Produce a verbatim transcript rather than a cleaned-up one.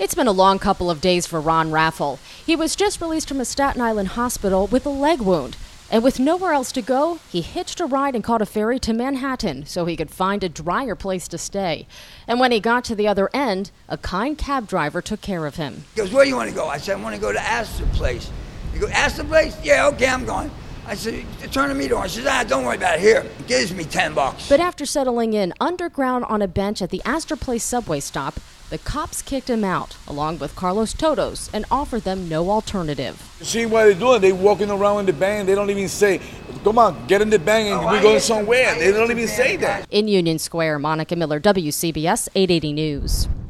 It's been a long couple of days for Ron Raffel. He was just released from a Staten Island hospital with a leg wound. And with nowhere else to go, he hitched a ride and caught a ferry to Manhattan so he could find a drier place to stay. And when he got to the other end, a kind cab driver took care of him. He goes, "Where do you want to go?" I said, "I want to go to Astor Place." He goes, "Astor Place? Yeah, okay, I'm going." I said, "Turn the meter on." She says, "Ah, don't worry about it. Here, it gives me ten bucks. But after settling in underground on a bench at the Astor Place subway stop, the cops kicked him out, along with Carlos Todos, and offered them no alternative. You see what they're doing? They walking around in the band. They don't even say, "Come on, get in the band and Oh, we're I going hate somewhere." the- I They hate don't the even band say guy. that. In Union Square, Monica Miller, W C B S eight eighty News.